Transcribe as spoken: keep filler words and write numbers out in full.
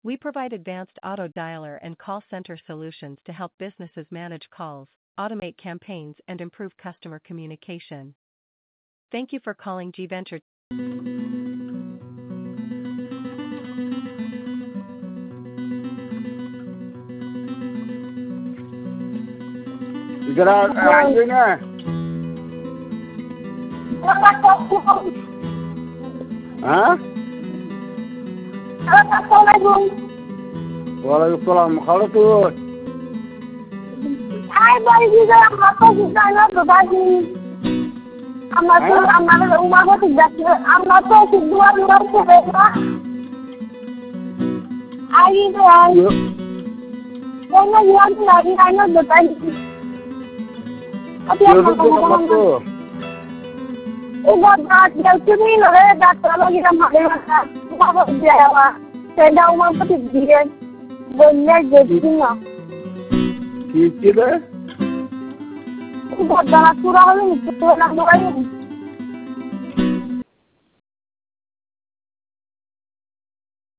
We provide advanced auto dialer and call center solutions to help businesses manage calls, automate campaigns, and improve customer communication. Thank you for calling G Venture. Gara anjing na. Ha? Assalamualaikum. Waalaikumsalam. Kalau tuh. Ay, balik juga apa kita nak berbagi. Amat tu, amat rumah aku tidak. Amat tu kedua dua sebab. Ay, itu ay. Jangan jual lagi, anak berbagi. Apa yang kamu tu? Ubat dah, dah curi lah, dah terlalu kita makan dah. Ubat dia apa? Saya dah umam pasti dia. Banyak jadi ni. Kira? Ubat dah curah ni, kita nak doain.